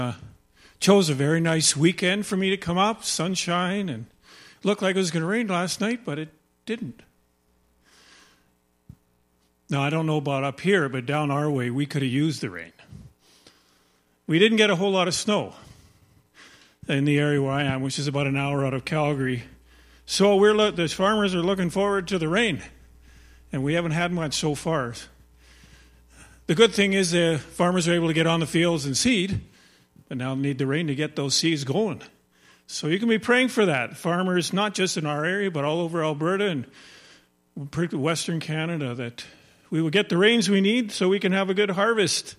Chose a very nice weekend for me to come up, sunshine, and looked like it was going to rain last night, but it didn't. Now, I don't know about up here, but down our way, we could have used the rain. We didn't get a whole lot of snow in the area where I am, which is about an hour out of Calgary. So the farmers are looking forward to the rain, and we haven't had much so far. The good thing is the farmers are able to get on the fields and seed, but now need the rain to get those seeds going. So you can be praying for that. Farmers, not just in our area, but all over Alberta and Western Canada, that we will get the rains we need so we can have a good harvest.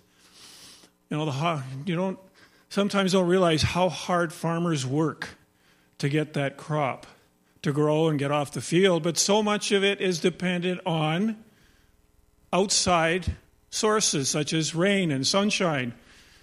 Sometimes don't realize how hard farmers work to get that crop to grow and get off the field, but so much of it is dependent on outside sources such as rain and sunshine.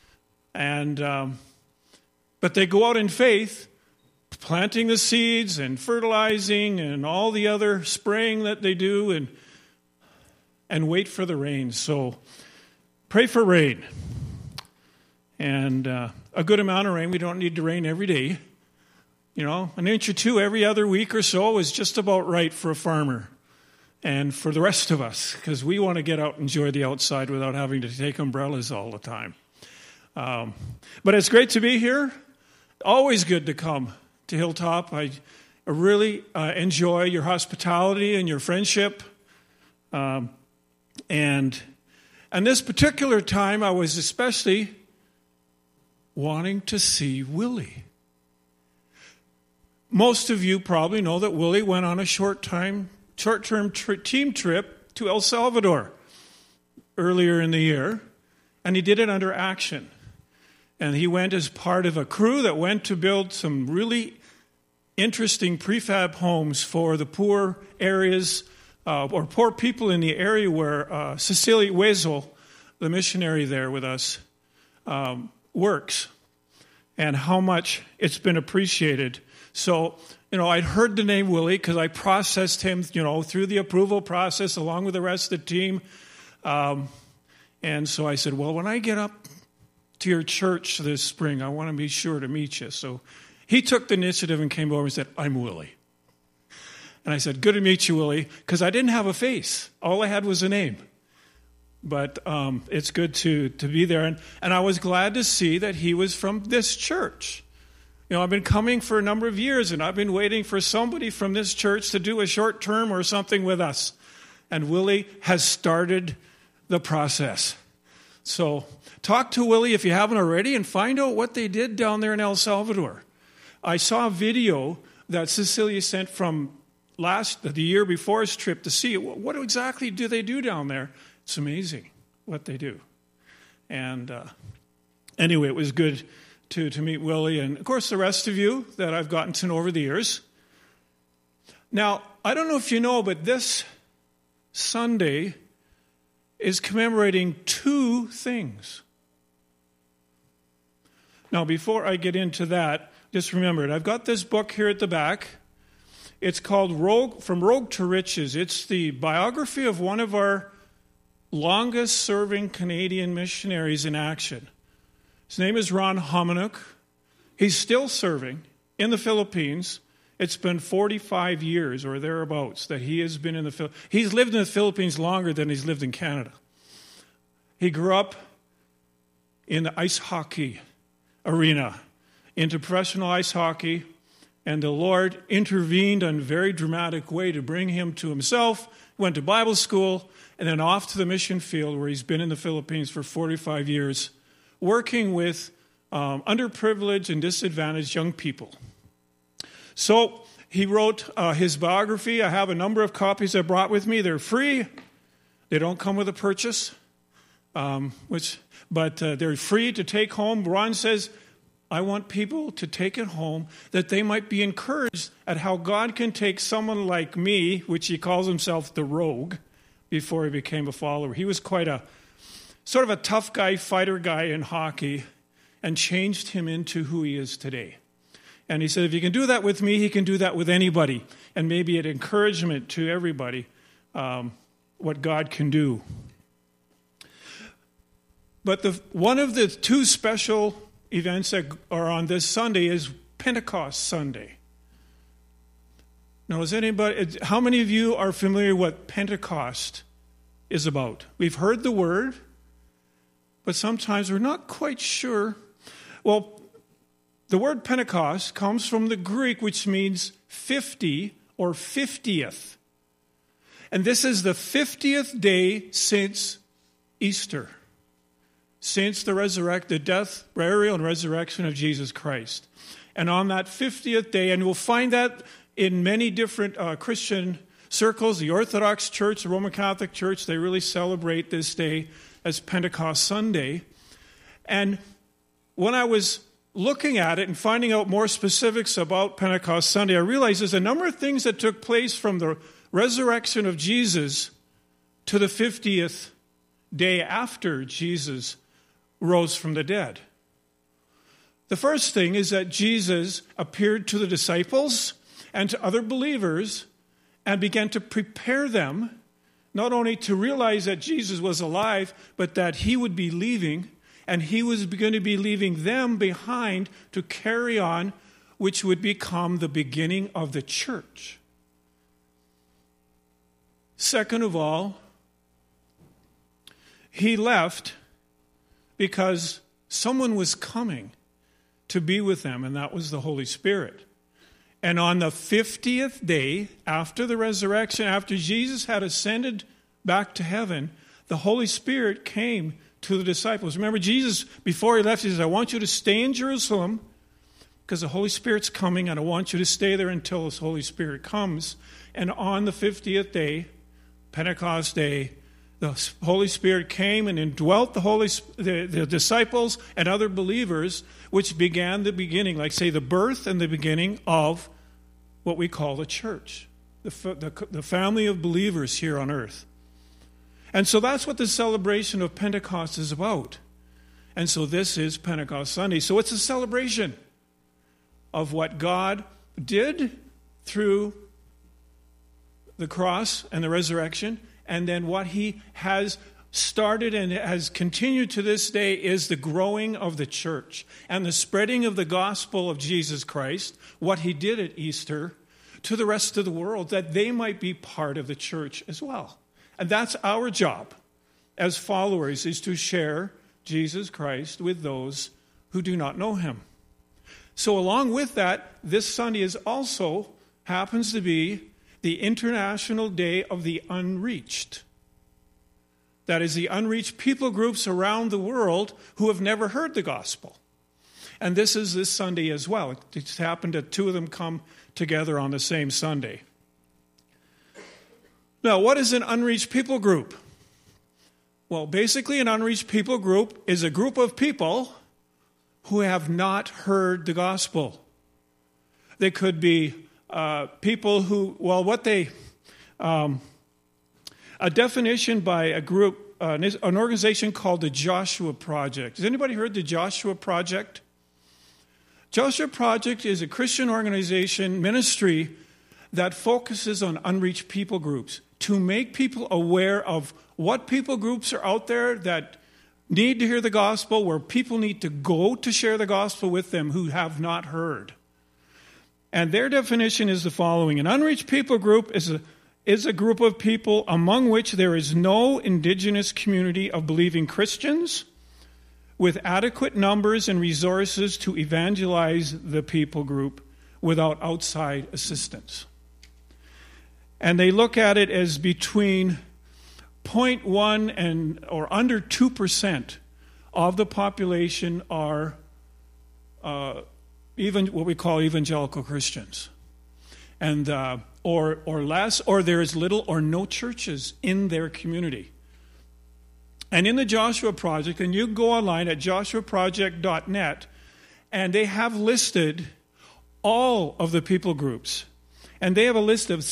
But they go out in faith, planting the seeds and fertilizing and all the other spraying that they do and wait for the rain. So pray for rain. And a good amount of rain. We don't need to rain every day. An inch or two every other week or so is just about right for a farmer and for the rest of us, because we want to get out and enjoy the outside without having to take umbrellas all the time. But it's great to be here. Always good to come to Hilltop. I really enjoy your hospitality and your friendship. And this particular time, I was especially wanting to see Willie. Most of you probably know that Willie went on a short-term team trip to El Salvador earlier in the year, and he did it under Action. And he went as part of a crew that went to build some really interesting prefab homes for the poor areas or poor people in the area where Cecilia Wezel, the missionary there with us, works, and how much it's been appreciated. So, I'd heard the name Willie because I processed him, through the approval process along with the rest of the team. And so I said, well, when I get up to your church this spring, I want to be sure to meet you. So he took the initiative and came over and said, I'm Willie. And I said, good to meet you, Willie, because I didn't have a face. All I had was a name. But it's good to be there. And I was glad to see that he was from this church. I've been coming for a number of years, and I've been waiting for somebody from this church to do a short term or something with us. And Willie has started the process. So talk to Willie if you haven't already and find out what they did down there in El Salvador. I saw a video that Cecilia sent from the year before his trip to see what exactly do they do down there. It's amazing what they do. And anyway, it was good to meet Willie and, of course, the rest of you that I've gotten to know over the years. Now, I don't know if you know, but this Sunday is commemorating two things. Now, before I get into that, just remember it. I've got this book here at the back. It's called From Rogue to Riches. It's the biography of one of our longest-serving Canadian missionaries in action. His name is Ron Hominuk. He's still serving in the Philippines. It's been 45 years or thereabouts that he has been in the Philippines. He's lived in the Philippines longer than he's lived in Canada. He grew up in the ice hockey arena, into professional ice hockey, and the Lord intervened in a very dramatic way to bring him to himself, went to Bible school, and then off to the mission field where he's been in the Philippines for 45 years, working with underprivileged and disadvantaged young people. So he wrote his biography. I have a number of copies I brought with me. They're free. They don't come with a purchase, but they're free to take home. Ron says, I want people to take it home that they might be encouraged at how God can take someone like me, which he calls himself the rogue, before he became a follower. He was quite a sort of a tough guy, fighter guy in hockey, and changed him into who he is today. And he said, if he can do that with me, he can do that with anybody. And maybe an encouragement to everybody, what God can do. But one of the two special events that are on this Sunday is Pentecost Sunday. Now, how many of you are familiar with what Pentecost is about? We've heard the word, but sometimes we're not quite sure. Well, the word Pentecost comes from the Greek, which means 50 or 50th. And this is the 50th day since Easter, since the death, burial, and resurrection of Jesus Christ. And on that 50th day, and we'll find that in many different Christian circles, the Orthodox Church, the Roman Catholic Church, they really celebrate this day as Pentecost Sunday. And when I was looking at it and finding out more specifics about Pentecost Sunday, I realized there's a number of things that took place from the resurrection of Jesus to the 50th day after Jesus rose from the dead. The first thing is that Jesus appeared to the disciples and to other believers and began to prepare them not only to realize that Jesus was alive, but that he would be leaving, and he was going to be leaving them behind to carry on, which would become the beginning of the church. Second of all, he left because someone was coming to be with them, and that was the Holy Spirit. And on the 50th day after the resurrection, after Jesus had ascended back to heaven, the Holy Spirit came to the disciples. Remember, Jesus, before he left, he says, I want you to stay in Jerusalem because the Holy Spirit's coming, and I want you to stay there until the Holy Spirit comes. And on the 50th day, Pentecost Day, the Holy Spirit came and indwelt the disciples and other believers, which began the beginning, like say the birth and the beginning of what we call the church, the family of believers here on earth. And so that's what the celebration of Pentecost is about. And so this is Pentecost Sunday. So it's a celebration of what God did through the cross and the resurrection, and then what he has started and has continued to this day is the growing of the church and the spreading of the gospel of Jesus Christ, what he did at Easter, to the rest of the world, that they might be part of the church as well. And that's our job as followers, is to share Jesus Christ with those who do not know him. So along with that, this Sunday is also happens to be the International Day of the Unreached. That is, the unreached people groups around the world who have never heard the gospel. And this is this Sunday as well. It's happened that two of them come together on the same Sunday. Now, what is an unreached people group? Well, basically, an unreached people group is a group of people who have not heard the gospel. They could be people who, a definition by a group, an organization called the Joshua Project. Has anybody heard the Joshua Project? Joshua Project is a Christian organization, ministry, that focuses on unreached people groups to make people aware of what people groups are out there that need to hear the gospel, where people need to go to share the gospel with them who have not heard. And their definition is the following. An unreached people group is a group of people among which there is no indigenous community of believing Christians with adequate numbers and resources to evangelize the people group without outside assistance. And they look at it as between 0.1 or under 2% of the population are even what we call evangelical Christians, and or less, or there is little or no churches in their community. And in the Joshua Project, and you go online at joshuaproject.net, and they have listed all of the people groups. And they have a list of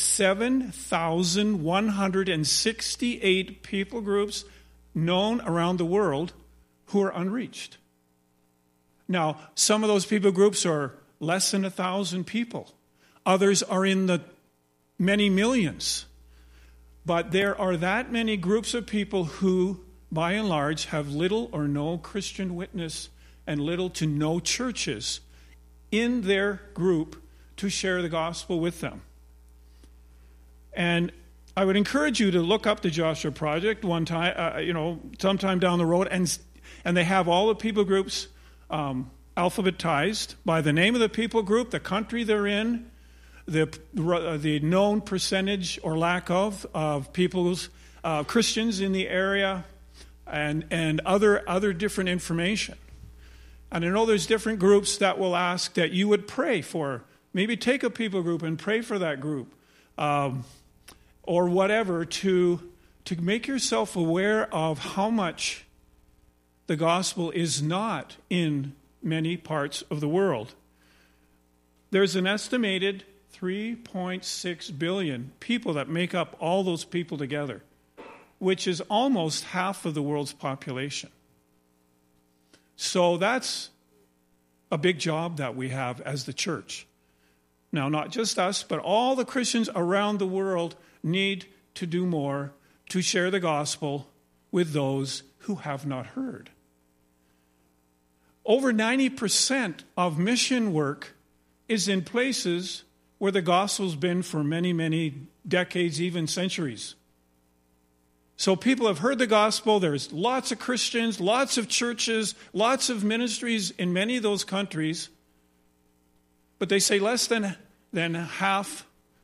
7,168 people groups known around the world who are unreached. Now, some of those people groups are less than 1,000 people. Others are in the many millions. But there are that many groups of people who, by and large, have little or no Christian witness and little to no churches in their group to share the gospel with them. And I would encourage you to look up the Joshua Project one time, sometime down the road, and they have all the people groups alphabetized by the name of the people group, the country they're in, the known percentage or lack of people's Christians in the area, and other different information. And I know there's different groups that will ask that you would pray for. Maybe take a people group and pray for that group, or whatever, to make yourself aware of how much the gospel is not in many parts of the world. There's an estimated 3.6 billion people that make up all those people together, which is almost half of the world's population. So that's a big job that we have as the church. Now, not just us, but all the Christians around the world need to do more to share the gospel with those who have not heard. Over 90% of mission work is in places where the gospel's been for many, many decades, even centuries. So people have heard the gospel. There's lots of Christians, lots of churches, lots of ministries in many of those countries. But they say less than half,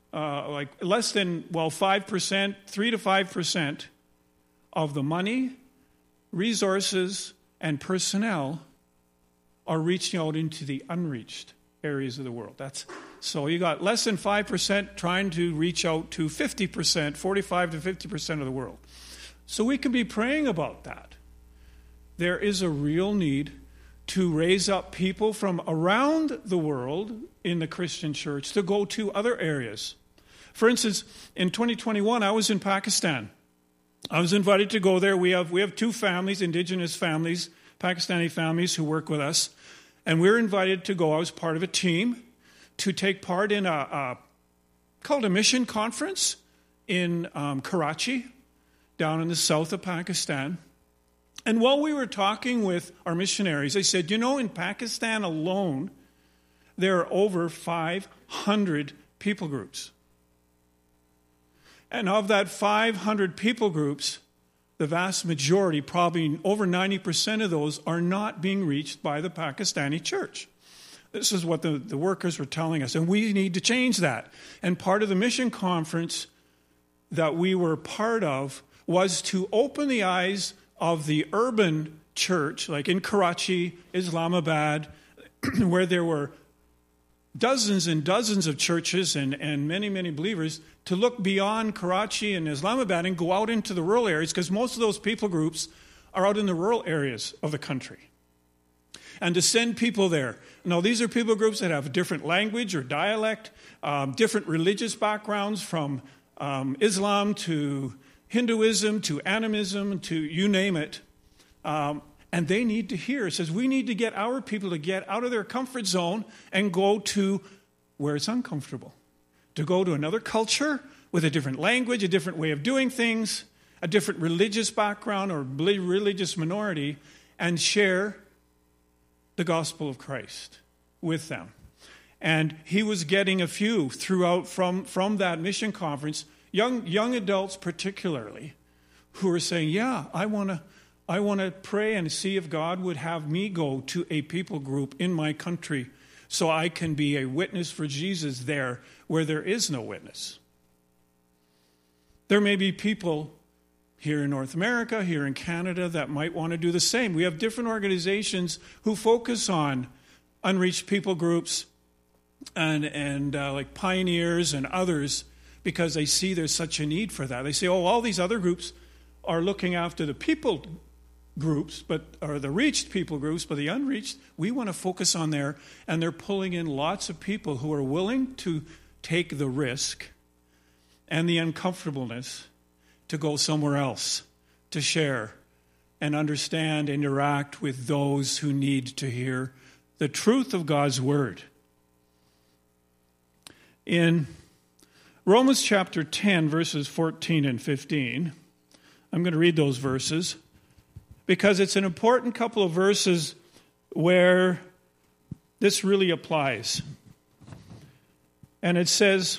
5%, 3 to 5% of the money, resources, and personnel are reaching out into the unreached areas of the world. So you got less than 5% trying to reach out to 50%, 45 to 50% of the world. So we can be praying about that. There is a real need to raise up people from around the world in the Christian church to go to other areas. For instance, in 2021, I was in Pakistan. I was invited to go there. We have two families, indigenous families, Pakistani families who work with us. And we were invited to go. I was part of a team to take part in called a mission conference in Karachi, down in the south of Pakistan. And while we were talking with our missionaries, they said, in Pakistan alone, there are over 500 people groups. And of that 500 people groups, the vast majority, probably over 90% of those, are not being reached by the Pakistani church. This is what the workers were telling us, and we need to change that. And part of the mission conference that we were part of was to open the eyes of the urban church, like in Karachi, Islamabad, where there were dozens and dozens of churches and many, many believers, to look beyond Karachi and Islamabad and go out into the rural areas, because most of those people groups are out in the rural areas of the country. And to send people there. Now, these are people groups that have a different language or dialect, different religious backgrounds, from Islam to Hinduism to animism to you name it. And they need to hear. It says we need to get our people to get out of their comfort zone and go to where it's uncomfortable. To go to another culture with a different language, a different way of doing things, a different religious background or religious minority, and share the gospel of Christ with them. And he was getting a few throughout from that mission conference, young adults particularly, who were saying, yeah, I want to pray and see if God would have me go to a people group in my country so I can be a witness for Jesus there where there is no witness. There may be people here in North America, here in Canada, that might want to do the same. We have different organizations who focus on unreached people groups and like Pioneers and others, because they see there's such a need for that. They say, all these other groups are looking after the people groups, or the reached people groups, but the unreached, we want to focus on there. And they're pulling in lots of people who are willing to take the risk and the uncomfortableness to go somewhere else, to share and understand, interact with those who need to hear the truth of God's word. In Romans chapter 10, verses 14 and 15, I'm going to read those verses because it's an important couple of verses where this really applies. And it says,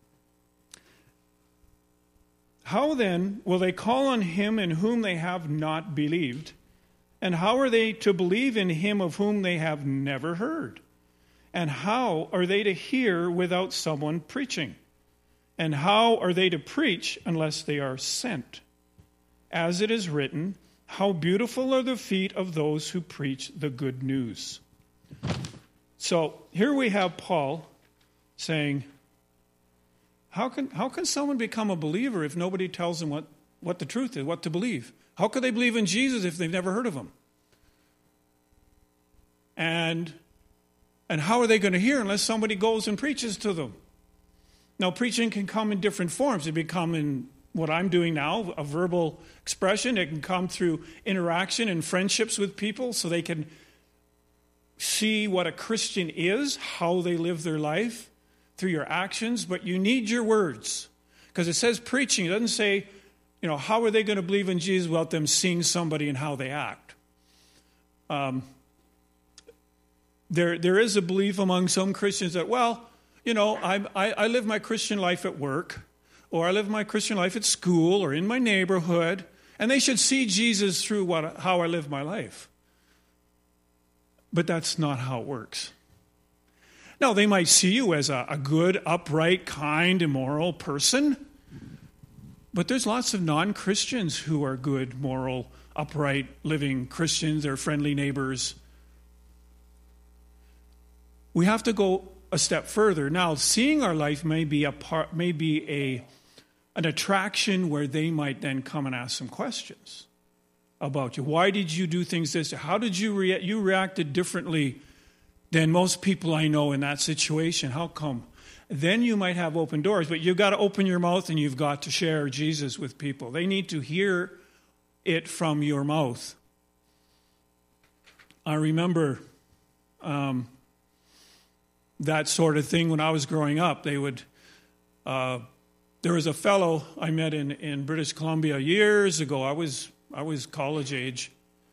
"How then will they call on him in whom they have not believed? And how are they to believe in him of whom they have never heard? And how are they to hear without someone preaching? And how are they to preach unless they are sent? As it is written, how beautiful are the feet of those who preach the good news." So here we have Paul saying, how can someone become a believer if nobody tells them what the truth is, what to believe? How could they believe in Jesus if they've never heard of him? And how are they going to hear unless somebody goes and preaches to them? Now, preaching can come in different forms. It can come in what I'm doing now, a verbal expression. It can come through interaction and friendships with people so they can see what a Christian is, how they live their life through your actions. But you need your words. Because it says preaching. It doesn't say, how are they going to believe in Jesus without them seeing somebody and how they act? There is a belief among some Christians that, I live my Christian life at work, or I live my Christian life at school, or in my neighborhood, and they should see Jesus through how I live my life. But that's not how it works. Now, they might see you as a good, upright, kind, immoral person, but there's lots of non-Christians who are good, moral, upright, living Christians. They're friendly neighbors. We have to go a step further. Now, seeing our life may be an attraction where they might then come and ask some questions about you. Why did you do things this way? How did you react? You reacted differently than most people I know in that situation. How come? Then you might have open doors, but you've got to open your mouth and you've got to share Jesus with people. They need to hear it from your mouth. I remember that sort of thing when I was growing up. There was a fellow I met in British Columbia years ago. I was college age,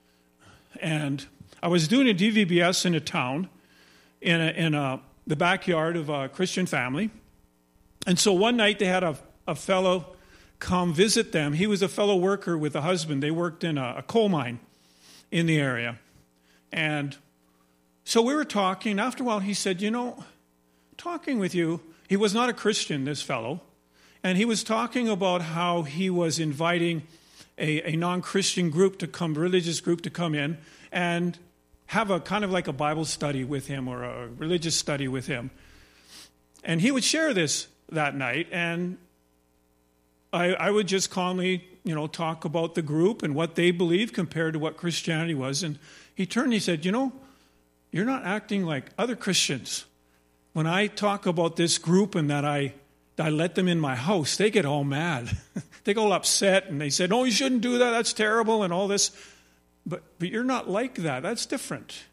and I was doing a DVBS in a town, in the backyard of a Christian family. And so one night they had a fellow come visit them. He was a fellow worker with a husband. They worked in a coal mine in the area. And so we were talking. After a while, he said, talking with you, he was not a Christian, this fellow. And he was talking about how he was inviting a non-Christian group to come, religious group to come in and have a kind of like a Bible study with him or a religious study with him. And he would share this that night, and I would just calmly, talk about the group and what they believe compared to what Christianity was. And he turned and he said, you're not acting like other Christians. When I talk about this group and that I let them in my house, they get all mad. They get all upset, and they said, "No, you shouldn't do that. That's terrible," and all this. But you're not like that. That's different.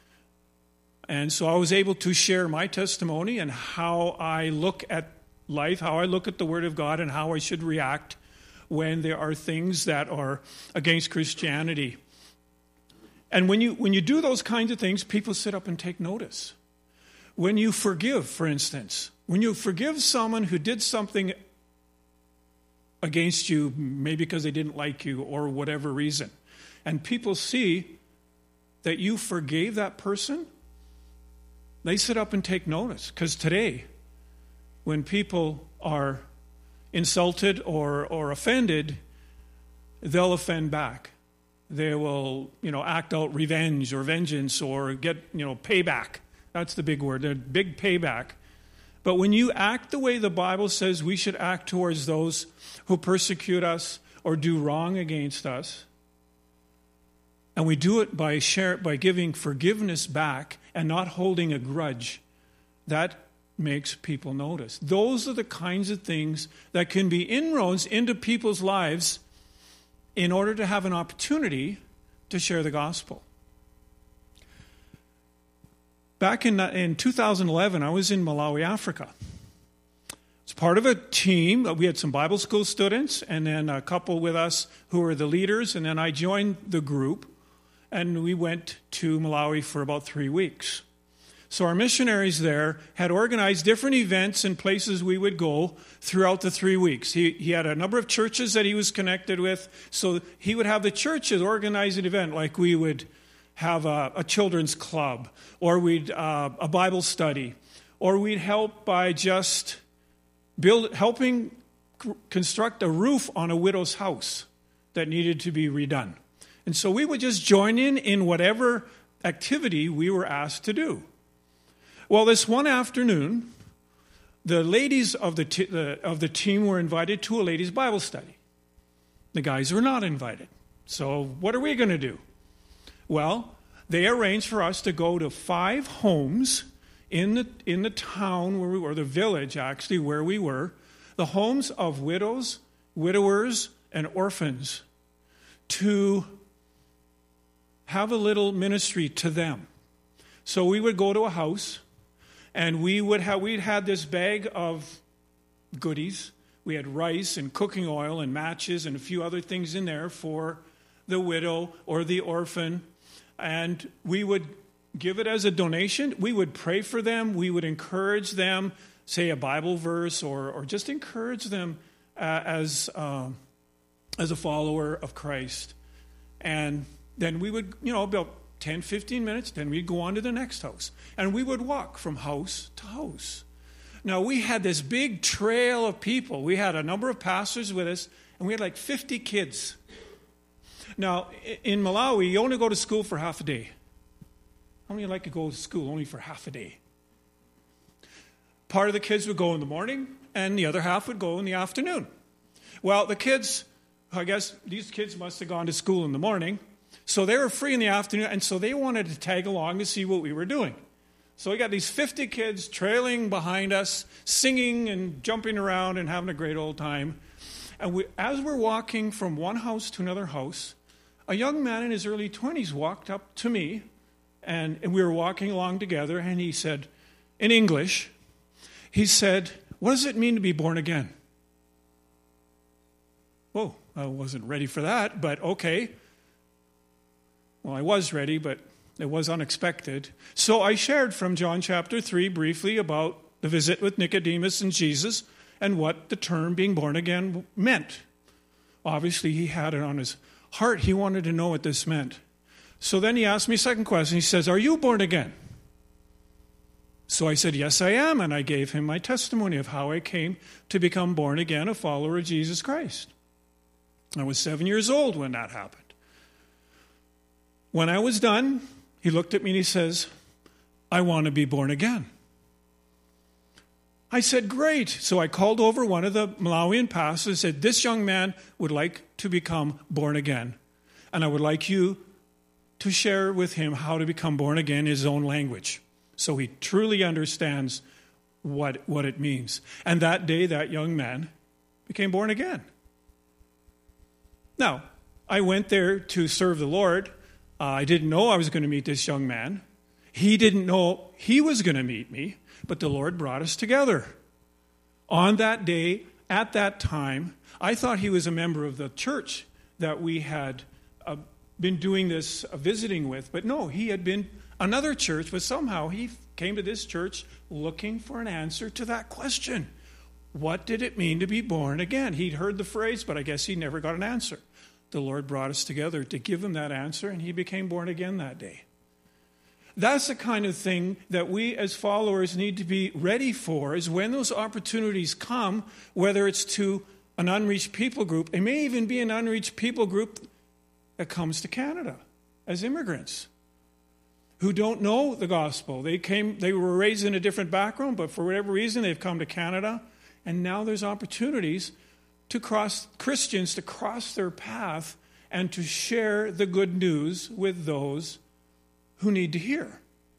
And so I was able to share my testimony and how I look at life, how I look at the Word of God, and how I should react when there are things that are against Christianity. And when you do those kinds of things, people sit up and take notice. When you forgive, for instance, when you forgive someone who did something against you, maybe because they didn't like you or whatever reason, and people see that you forgave that person, they sit up and take notice. Because today, when people are insulted or offended, they'll offend back. They will, act out revenge or vengeance or get, payback. That's the big word, the big payback. But when you act the way the Bible says we should act towards those who persecute us or do wrong against us, and we do it by giving forgiveness back and not holding a grudge, that makes people notice. Those are the kinds of things that can be inroads into people's lives in order to have an opportunity to share the gospel. Back in 2011, I was in Malawi, Africa. It's part of a team. We had some Bible school students and then a couple with us who were the leaders, and then I joined the group. and we went to Malawi for about 3 weeks. So our missionaries there had organized different events and places we would go throughout the 3 weeks. He had a number of churches that he was connected with, so he would have the churches organize an event, like we would have a children's club, or we'd a Bible study, or we'd help by just helping construct a roof on a widow's house that needed to be redone. And so we would just join in whatever activity we were asked to do. Well, this one afternoon, the ladies of the team were invited to a ladies' Bible study. The guys were not invited. So what are we going to do? Well, they arranged for us to go to 5 homes in the town where we were, the village actually where we were, the homes of widows, widowers, and orphans, to have a little ministry to them. So we would go to a house, and we'd had this bag of goodies. We had rice and cooking oil and matches and a few other things in there for the widow or the orphan. And we would give it as a donation. We would pray for them. We would encourage them, say a Bible verse, or just encourage them as a follower of Christ. And then we would, about 10, 15 minutes, then we'd go on to the next house. And we would walk from house to house. Now, we had this big trail of people. We had a number of pastors with us, and we had like 50 kids. Now, in Malawi, you only go to school for half a day. How many like to go to school only for half a day? Part of the kids would go in the morning, and the other half would go in the afternoon. Well, the kids, I guess these kids must have gone to school in the morning, so they were free in the afternoon, and so they wanted to tag along to see what we were doing. So we got these 50 kids trailing behind us, singing and jumping around and having a great old time. And as we're walking from one house to another house, a young man in his early 20s walked up to me, and we were walking along together, and he said, in English, he said, "What does it mean to be born again?" Whoa, I wasn't ready for that, but okay. Well, I was ready, but it was unexpected. So I shared from John chapter 3 briefly about the visit with Nicodemus and Jesus and what the term being born again meant. Obviously, he had it on his heart. He wanted to know what this meant. So then he asked me a second question. He says, "Are you born again?" So I said, "Yes, I am." And I gave him my testimony of how I came to become born again, a follower of Jesus Christ. I was 7 years old when that happened. When I was done, he looked at me and he says, "I want to be born again." I said, "Great." So I called over one of the Malawian pastors and said, "This young man would like to become born again, and I would like you to share with him how to become born again in his own language, so he truly understands what it means." And that day, that young man became born again. Now, I went there to serve the Lord. I didn't know I was going to meet this young man. He didn't know he was going to meet me, but the Lord brought us together. On that day, at that time, I thought he was a member of the church that we had been doing this visiting with, but no, he had been another church, but somehow he came to this church looking for an answer to that question. What did it mean to be born again? He'd heard the phrase, but I guess he never got an answer. The Lord brought us together to give him that answer, and he became born again that day. That's the kind of thing that we as followers need to be ready for, is when those opportunities come, whether it's to an unreached people group. It may even be an unreached people group that comes to Canada as immigrants who don't know the gospel. They were raised in a different background, but for whatever reason, they've come to Canada, and now there's opportunities to Christians to cross their path and to share the good news with those who need to hear.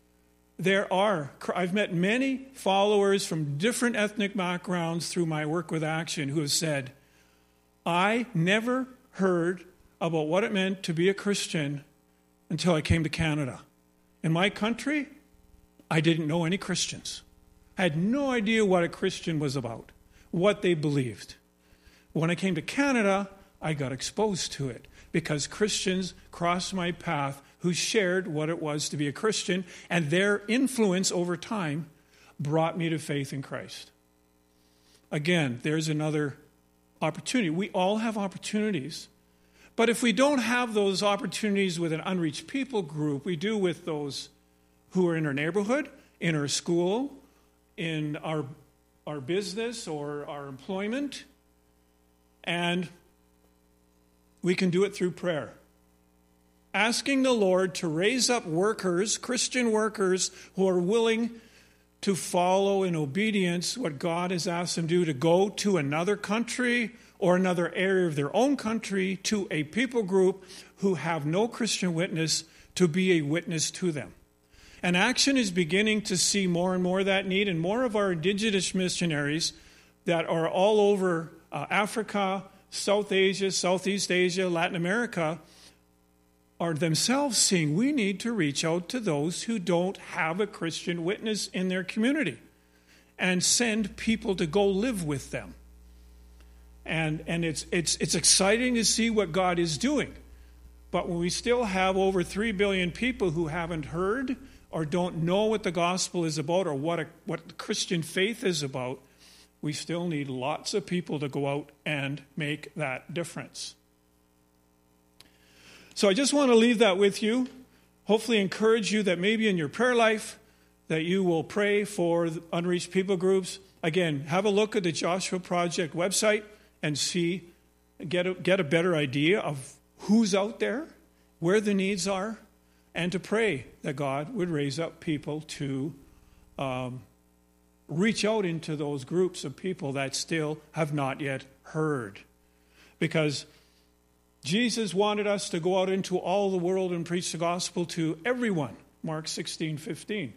I've met many followers from different ethnic backgrounds through my work with Action who have said, "I never heard about what it meant to be a Christian until I came to Canada. In my country, I didn't know any Christians. I had no idea what a Christian was about, what they believed. When I came to Canada, I got exposed to it because Christians crossed my path who shared what it was to be a Christian, and their influence over time brought me to faith in Christ. Again, there's another opportunity. We all have opportunities. But if we don't have those opportunities with an unreached people group, we do with those who are in our neighborhood, in our school, in our business or our employment. And we can do it through prayer. Asking the Lord to raise up workers, Christian workers, who are willing to follow in obedience what God has asked them to do, to go to another country or another area of their own country, to a people group who have no Christian witness, to be a witness to them. And Action is beginning to see more and more of that need, and more of our indigenous missionaries that are all over Africa, South Asia, Southeast Asia, Latin America, are themselves seeing we need to reach out to those who don't have a Christian witness in their community and send people to go live with them. And it's exciting to see what God is doing. But when we still have over 3 billion people who haven't heard or don't know what the gospel is about or what Christian faith is about, we still need lots of people to go out and make that difference. So I just want to leave that with you. Hopefully encourage you that maybe in your prayer life that you will pray for unreached people groups. Again, have a look at the Joshua Project website and see, get a better idea of who's out there, where the needs are, and to pray that God would raise up people to reach out into those groups of people that still have not yet heard. Because Jesus wanted us to go out into all the world and preach the gospel to everyone, Mark 16:15.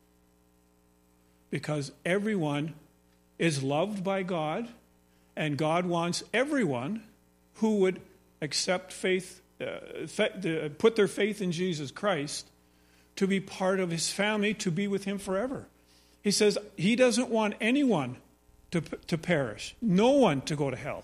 Because everyone is loved by God, and God wants everyone who would accept faith, put their faith in Jesus Christ, to be part of his family, to be with him forever. He says he doesn't want anyone to perish, no one to go to hell.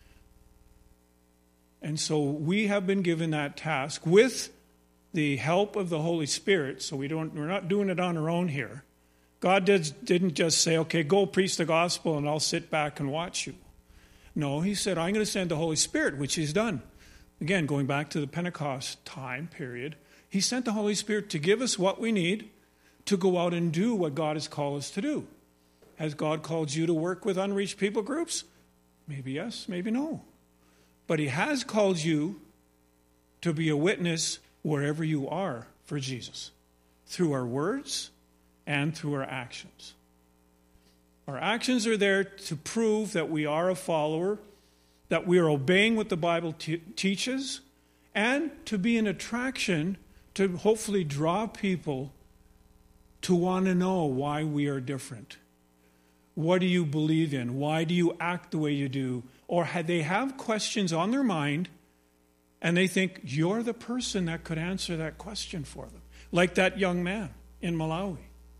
And so we have been given that task with the help of the Holy Spirit, so we're not doing it on our own here. God didn't just say, okay, go preach the gospel and I'll sit back and watch you. No, he said, I'm going to send the Holy Spirit, which he's done. Again, going back to the Pentecost time period, he sent the Holy Spirit to give us what we need to go out and do what God has called us to do. Has God called you to work with unreached people groups? Maybe yes, maybe no. But he has called you to be a witness wherever you are for Jesus, through our words and through our actions. Our actions are there to prove that we are a follower, that we are obeying what the Bible teaches, and to be an attraction to hopefully draw people to want to know why we are different. What do you believe in? Why do you act the way you do? Or they have questions on their mind, and they think you're the person that could answer that question for them. Like that young man in Malawi.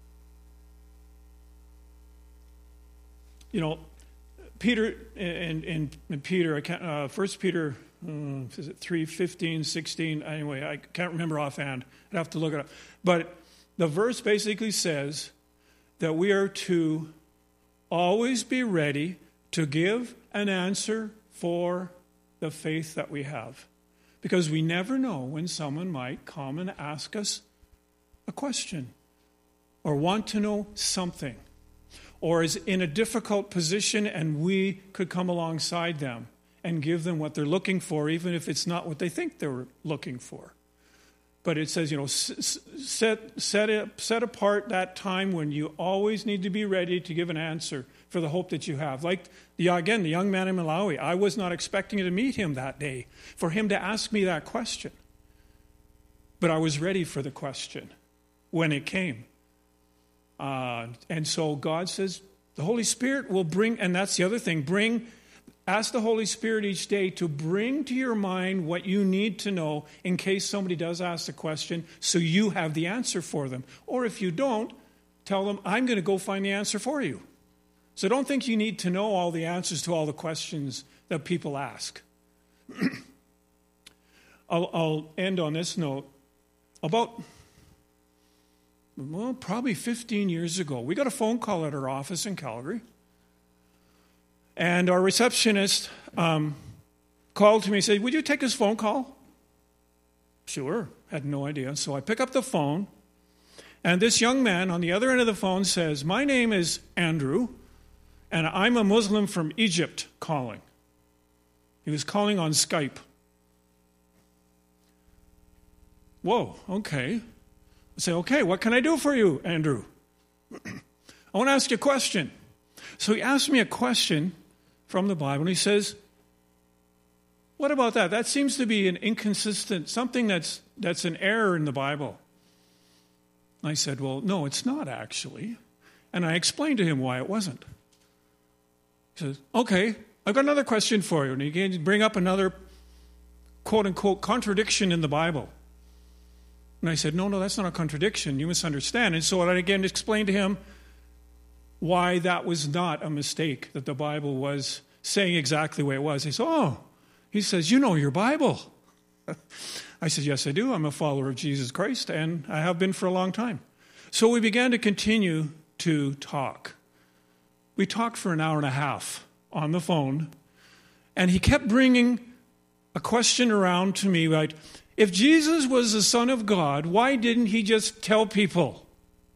You know, Peter, in Peter, 1 Peter, is it 3:15, 16? Anyway, I can't remember offhand. I'd have to look it up. But the verse basically says that we are to always be ready to give an answer for the faith that we have. Because we never know when someone might come and ask us a question or want to know something, or is in a difficult position and we could come alongside them and give them what they're looking for, even if it's not what they think they're looking for. But it says, set apart that time when you always need to be ready to give an answer for the hope that you have. Like, the young man in Malawi, I was not expecting to meet him that day, for him to ask me that question. But I was ready for the question when it came. And so God says, the Holy Spirit will bring, and that's the other thing, ask the Holy Spirit each day to bring to your mind what you need to know in case somebody does ask a question, so you have the answer for them. Or if you don't, tell them, I'm going to go find the answer for you. So don't think you need to know all the answers to all the questions that people ask. I'll end on this note. probably 15 years ago, we got a phone call at our office in Calgary. And our receptionist called to me and said, "Would you take this phone call?" Sure, had no idea. So I pick up the phone, and this young man on the other end of the phone says, "My name is Andrew, and I'm a Muslim from Egypt calling." He was calling on Skype. Whoa, okay. I say, "Okay, what can I do for you, Andrew?" "I want to ask you a question." So he asked me a question from the Bible, and he says, "What about that? That seems to be an inconsistent, something that's an error in the Bible." I said, "Well, no, it's not actually." And I explained to him why it wasn't. He says, "Okay, I've got another question for you." And he began to bring up another quote-unquote contradiction in the Bible. And I said, no, that's not a contradiction. You misunderstand. And so I again explained to him why that was not a mistake, that the Bible was saying exactly the way it was. He said, "Oh," he says, "you know your Bible." I said, "Yes, I do. I'm a follower of Jesus Christ, and I have been for a long time." So we began to continue to talk. We talked for an hour and a half on the phone, and he kept bringing a question around to me, like, if Jesus was the Son of God, why didn't he just tell people?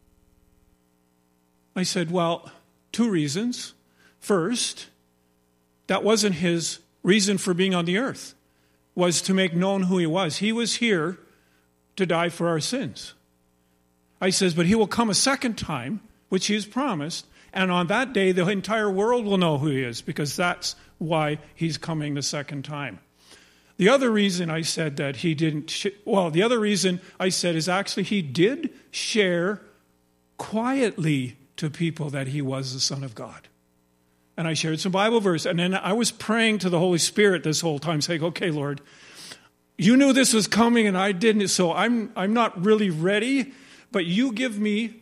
I said, well, 2 reasons. First, that wasn't his reason for being on the earth, was to make known who he was. He was here to die for our sins. I says, but he will come a second time, which he has promised, and on that day the entire world will know who he is, because that's why he's coming the second time. The other reason I said that he didn't, the other reason I said is actually he did share quietly to people that he was the Son of God. And I shared some Bible verse, and then I was praying to the Holy Spirit this whole time, saying, okay, Lord, you knew this was coming and I didn't, so I'm not really ready, but you give me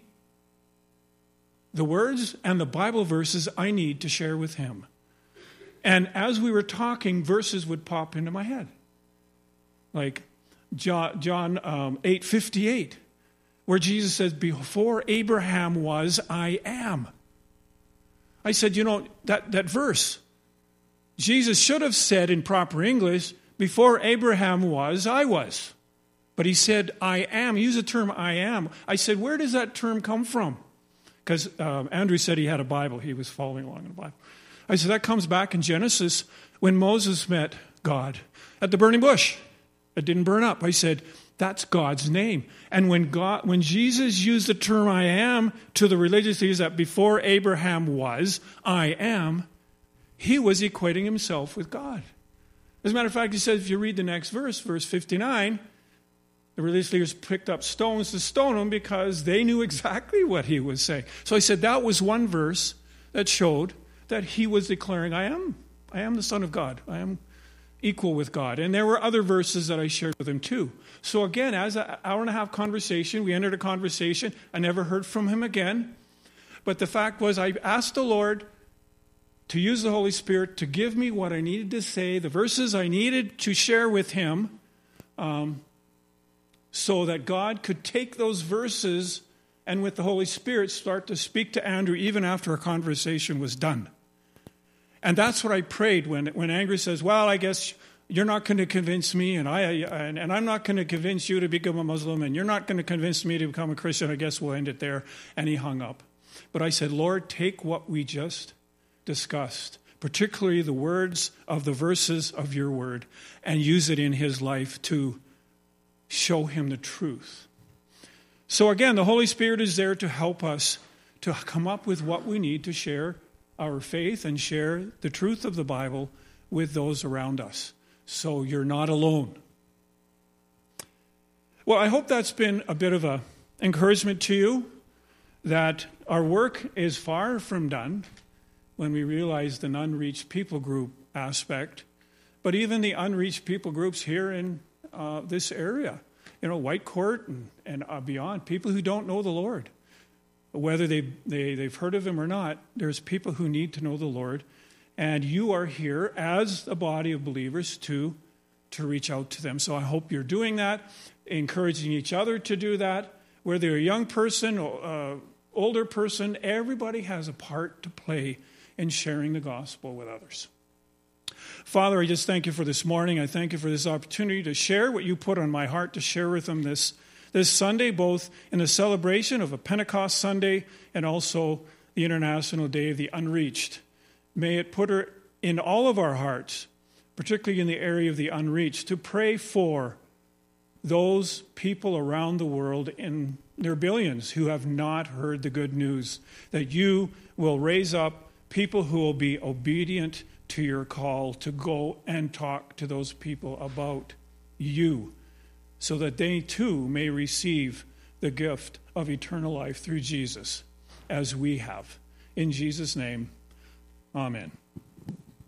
the words and the Bible verses I need to share with him. And as we were talking, verses would pop into my head. Like John 8:58, where Jesus says, before Abraham was, I am. I said, that verse, Jesus should have said in proper English, before Abraham was, I was. But he said, I am. He used the term I am. I said, where does that term come from? Because Andrew said he had a Bible. He was following along in the Bible. I said, that comes back in Genesis when Moses met God at the burning bush. It didn't burn up. I said, that's God's name. And when Jesus used the term I am to the religious leaders that before Abraham was, I am, he was equating himself with God. As a matter of fact, he says, if you read the next verse, verse 59, the religious leaders picked up stones to stone him because they knew exactly what he was saying. So I said that was one verse that showed that he was declaring, I am the Son of God. I am equal with God. And there were other verses that I shared with him too. So again, as an hour and a half conversation, we entered a conversation. I never heard from him again. But the fact was, I asked the Lord to use the Holy Spirit to give me what I needed to say, the verses I needed to share with him, so that God could take those verses and with the Holy Spirit start to speak to Andrew even after our conversation was done. And that's what I prayed when Andrew says, well, I guess you're not going to convince me, and I'm not going to convince you to become a Muslim, and you're not going to convince me to become a Christian. I guess we'll end it there. And he hung up. But I said, Lord, take what we just discussed, particularly the words of the verses of your word, and use it in his life to show him the truth. So again, the Holy Spirit is there to help us to come up with what we need to share our faith and share the truth of the Bible with those around us. So you're not alone. Well, I hope that's been a bit of an encouragement to you, that our work is far from done when we realize the unreached people group aspect, but even the unreached people groups here in this area, Whitecourt and beyond, people who don't know the Lord. Whether they've heard of him or not, there's people who need to know the Lord, and you are here as a body of believers to reach out to them. So I hope you're doing that. encouraging each other to do that. Whether you're a young person or older person, everybody has a part to play in sharing the gospel with others. Father, I just thank you for this morning. I thank you for this opportunity to share what you put on my heart to share with them this Sunday, both in the celebration of a Pentecost Sunday and also the International Day of the Unreached. May it put her in all of our hearts, particularly in the area of the unreached, to pray for those people around the world in their billions who have not heard the good news, that you will raise up people who will be obedient to your call to go and talk to those people about you, so that they too may receive the gift of eternal life through Jesus, as we have. In Jesus' name, amen.